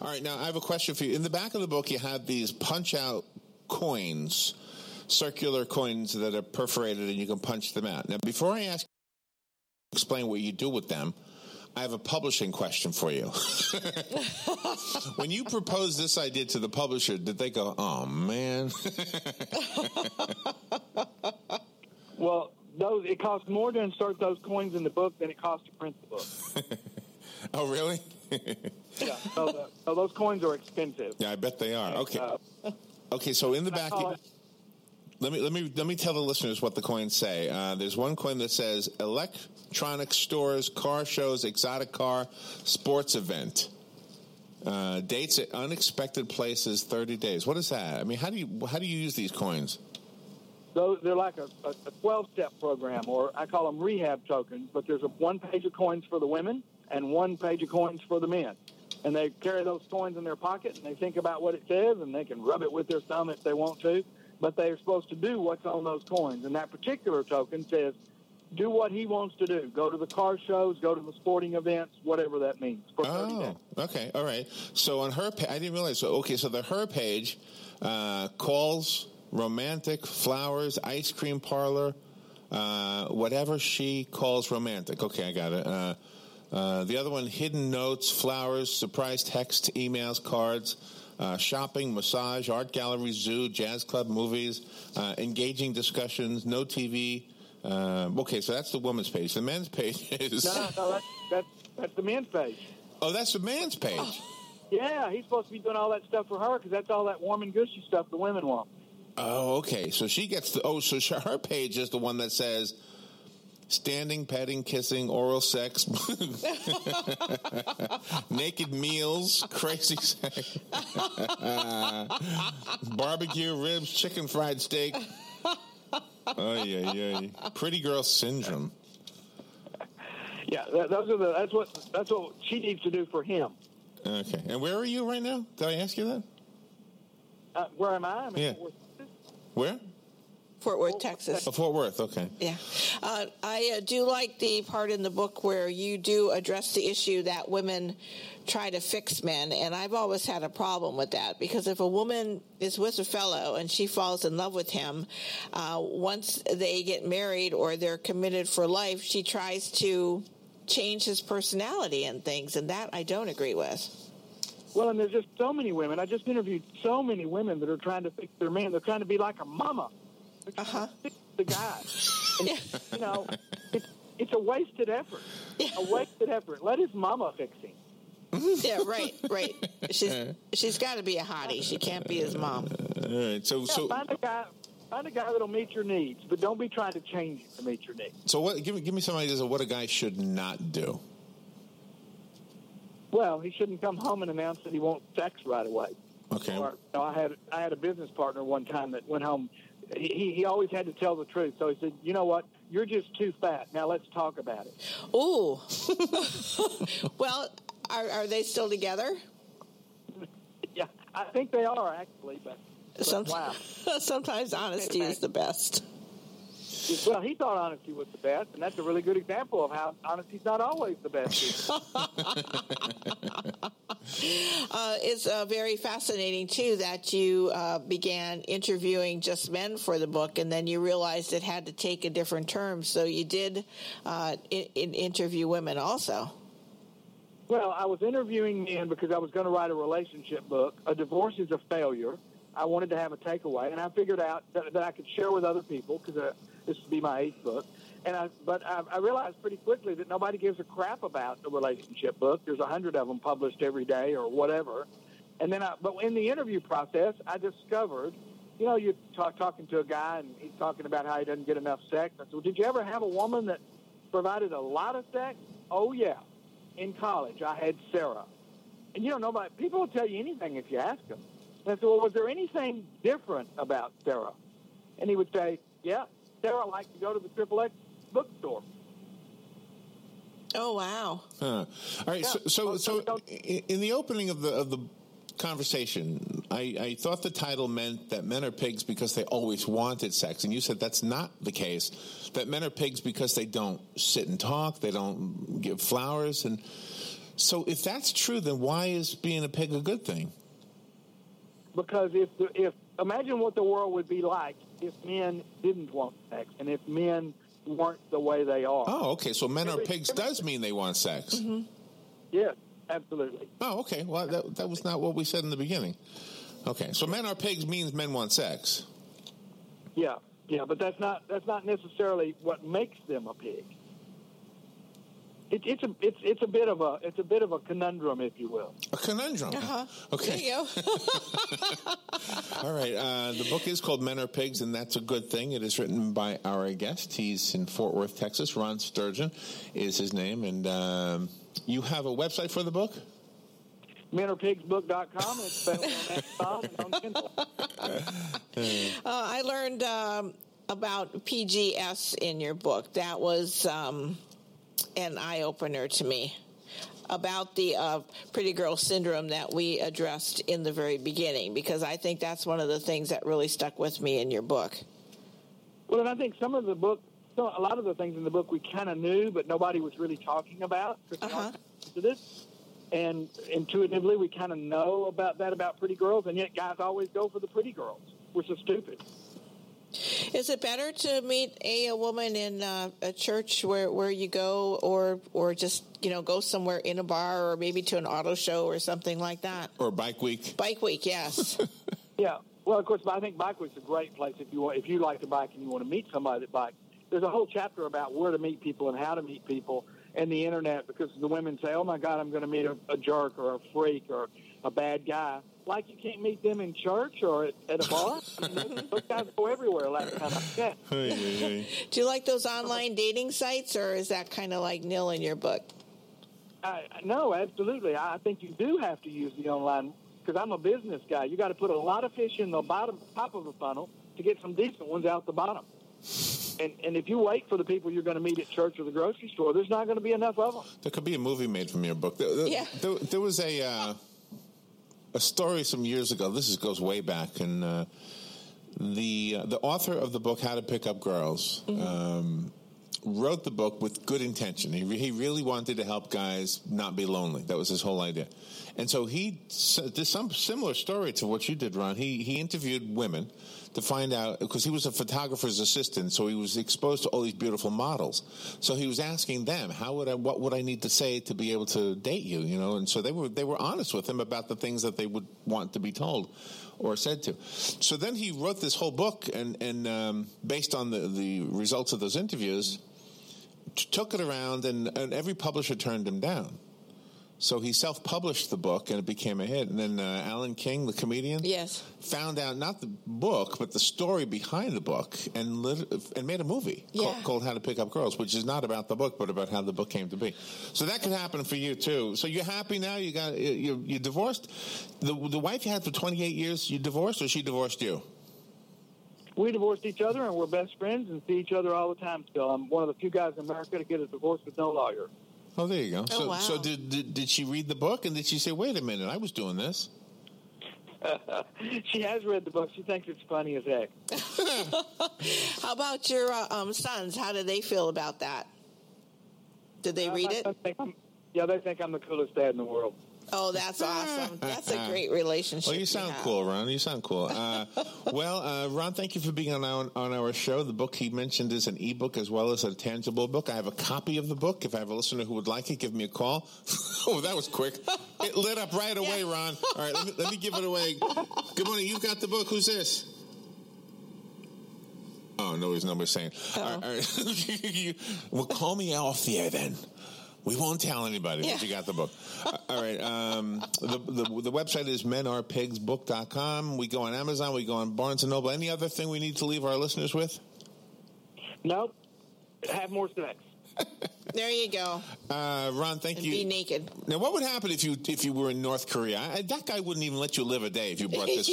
All right, now I have a question for you. In the back of the book, you have these punch-out coins, circular coins that are perforated, and you can punch them out. Now, before I ask you to explain what you do with them, I have a publishing question for you. When you proposed this idea to the publisher, did they go, oh, man? Well, it costs more to insert those coins in the book than it costs to print the book. Oh, really? Yeah, so those coins are expensive. Yeah, I bet they are. Okay. Okay, so in the back, let me tell the listeners what the coins say. There's one coin that says electronic stores, car shows, exotic car, sports event. Dates at unexpected places, 30 days. What is that? I mean, how do you use these coins? They're like a 12-step program, or I call them rehab tokens, but there's one page of coins for the women and one page of coins for the men. And they carry those coins in their pocket, and they think about what it says, and they can rub it with their thumb if they want to, but they're supposed to do what's on those coins. And that particular token says, do what he wants to do. Go to the car shows, go to the sporting events, whatever that means. For 30 days. Okay, all right. So on her page, I didn't realize. So the her page calls romantic, flowers, ice cream parlor, whatever she calls romantic. Okay, I got it. The other one, hidden notes, flowers, surprise text, emails, cards, shopping, massage, art gallery, zoo, jazz club, movies, engaging discussions, no TV. Okay, so that's the woman's page. The men's page is... No, that's the men's page. Oh, that's the man's page. Oh. Yeah, he's supposed to be doing all that stuff for her because that's all that warm and gushy stuff the women want. Oh, okay. So she gets her page is the one that says standing, petting, kissing, oral sex, naked meals, crazy sex, barbecue, ribs, chicken fried steak. Oh, yeah. Pretty girl syndrome. Yeah, that's what she needs to do for him. Okay. And where are you right now? Did I ask you that? Where am I? Where? Fort Worth, Texas. Oh, Fort Worth, okay. Yeah. I do like the part in the book where you do address the issue that women try to fix men, and I've always had a problem with that, because if a woman is with a fellow and she falls in love with him, once they get married or they're committed for life, she tries to change his personality and things, and that I don't agree with. Well, and there's just so many women. I just interviewed so many women that are trying to fix their man. They're trying to be like a mama. They're trying to fix the guy. And, it's a wasted effort. A wasted effort. Let his mama fix him. Yeah, right. She's got to be a hottie. She can't be his mom. All right. So find a guy that'll meet your needs, but don't be trying to change him to meet your needs. So what? Give me some ideas of what a guy should not do. Well, he shouldn't come home and announce that he wants sex right away. Okay. Or, I had a business partner one time that went home. He always had to tell the truth. So he said, you know what? You're just too fat. Now let's talk about it. Ooh. Well, are they still together? Yeah, I think they are, actually. But wow. Sometimes honesty is the best. Well, he thought honesty was the best, and that's a really good example of how honesty's not always the best. It's very fascinating, too, that you began interviewing just men for the book, and then you realized it had to take a different term, so you did interview women also. Well, I was interviewing men because I was going to write a relationship book. A divorce is a failure. I wanted to have a takeaway, and I figured out that I could share with other people because this would be my 8th book. But I realized pretty quickly that nobody gives a crap about a relationship book. There's 100 of them published every day or whatever. And then, but in the interview process, I discovered, you're talking to a guy and he's talking about how he doesn't get enough sex. I said, well, did you ever have a woman that provided a lot of sex? Oh, yeah. In college, I had Sarah. And, people will tell you anything if you ask them. And I said, well, was there anything different about Sarah? And he would say, yeah, Sarah liked to go to the XXX bookstore. Oh, wow. All right. Yeah. So in the opening of the conversation, I thought the title meant that men are pigs because they always wanted sex. And you said that's not the case, that men are pigs because they don't sit and talk, they don't give flowers. And So if that's true, then why is being a pig a good thing? Because if imagine what the world would be like if men didn't want sex and if men weren't the way they are. Oh, okay. So men are pigs does mean they want sex. Mm-hmm. Yes, absolutely. Oh, okay. Well, that was not what we said in the beginning. Okay, so men are pigs means men want sex. Yeah, but that's not necessarily what makes them a pig. It's a bit of a conundrum, if you will. A conundrum. Uh-huh. Okay. There you go. All right. The book is called Men Are Pigs, and that's a good thing. It is written by our guest. He's in Fort Worth, Texas. Ron Sturgeon is his name, and you have a website for the book? menarepigsbook.com. It's available on Amazon and on Kindle. I learned about PGS in your book. That was an eye-opener to me about the pretty girl syndrome that we addressed in the very beginning, because I think that's one of the things that really stuck with me in your book. Well, and I think some of the book, a lot of the things in the book we kind of knew, but nobody was really talking about. And intuitively, we kind of know about pretty girls, and yet guys always go for the pretty girls, which is stupid. Is it better to meet a woman in a church where you go, or just go somewhere in a bar, or maybe to an auto show or something like that? Or Bike Week? Bike Week, yes. Yeah. Well, of course, I think Bike Week's a great place if you like to bike and you want to meet somebody that bikes. There's a whole chapter about where to meet people and how to meet people and the internet, because the women say, "Oh my God, I'm going to meet a jerk or a freak or a bad guy." Like you can't meet them in church or at a bar. I mean, those guys go everywhere like kind of that. Do you like those online dating sites, or is that kind of like nil in your book? No, absolutely. I think you do have to use the online, because I'm a business guy. You got to put a lot of fish in the top of the funnel to get some decent ones out the bottom. And if you wait for the people you're going to meet at church or the grocery store, there's not going to be enough of them. There could be a movie made from your book. There was a story some years ago. This goes way back, and the author of the book, How to Pick Up Girls, wrote the book with good intention. He really wanted to help guys not be lonely. That was his whole idea. And so he did some similar story to what you did, Ron. He interviewed women to find out, because he was a photographer's assistant, so he was exposed to all these beautiful models. So he was asking them, what would I need to say to be able to date you, And so they were honest with him about the things that they would want to be told or said to. So then he wrote this whole book, and based on the results of those interviews, took it around, and every publisher turned him down. So he self-published the book, and it became a hit. And then Alan King, the comedian, found out not the book, but the story behind the book, and made a movie called How to Pick Up Girls, which is not about the book, but about how the book came to be. So that could happen for you, too. So you're happy now? You're divorced? The wife you had for 28 years, you divorced, or she divorced you? We divorced each other, and we're best friends and see each other all the time still. I'm one of the few guys in America to get a divorce with no lawyer. Oh, there you go. Oh, wow. So did she read the book, and did she say, wait a minute, I was doing this? She has read the book. She thinks it's funny as heck. How about your sons? How do they feel about that? Did they read it? They think I'm the coolest dad in the world. Oh, that's awesome. That's a great relationship. Well, you sound cool, Ron. You sound cool. Ron, thank you for being on our show. The book he mentioned is an ebook as well as a tangible book. I have a copy of the book. If I have a listener who would like it, give me a call. Oh, that was quick. It lit up right away, Ron. All right, let me give it away. Good morning. You've got the book. Who's this? Oh, nobody's saying. All right. Well, call me off the air then. We won't tell anybody that you got the book. All right. The website is menarepigsbook.com. We go on Amazon. We go on Barnes & Noble. Any other thing we need to leave our listeners with? Nope. Have more sex. There you go. Ron, thank you. Be naked. Now, what would happen if you were in North Korea? That guy wouldn't even let you live a day if you brought this.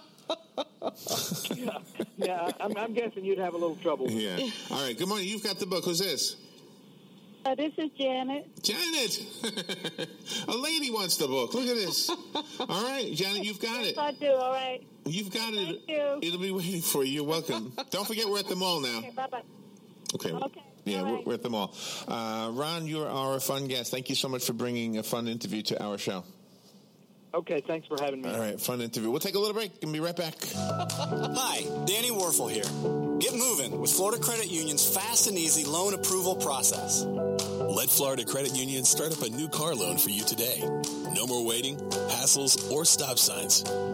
Yeah. I'm guessing you'd have a little trouble. Yeah. All right. Good morning. You've got the book. Who's this? This is Janet. Janet! A lady wants the book. Look at this. All right, Janet, you've got it. I do, all right. You've got it. Thank you. It'll be waiting for you. You're welcome. Don't forget we're at the mall now. Okay, bye-bye. Okay. Okay. Yeah, All right. we're at the mall. Ron, you are our fun guest. Thank you so much for bringing a fun interview to our show. Okay, thanks for having me. All right, fun interview. We'll take a little break and be right back. Hi, Danny Warfel here. Get moving with Florida Credit Union's fast and easy loan approval process. Let Florida Credit Union start up a new car loan for you today. No more waiting, hassles, or stop signs.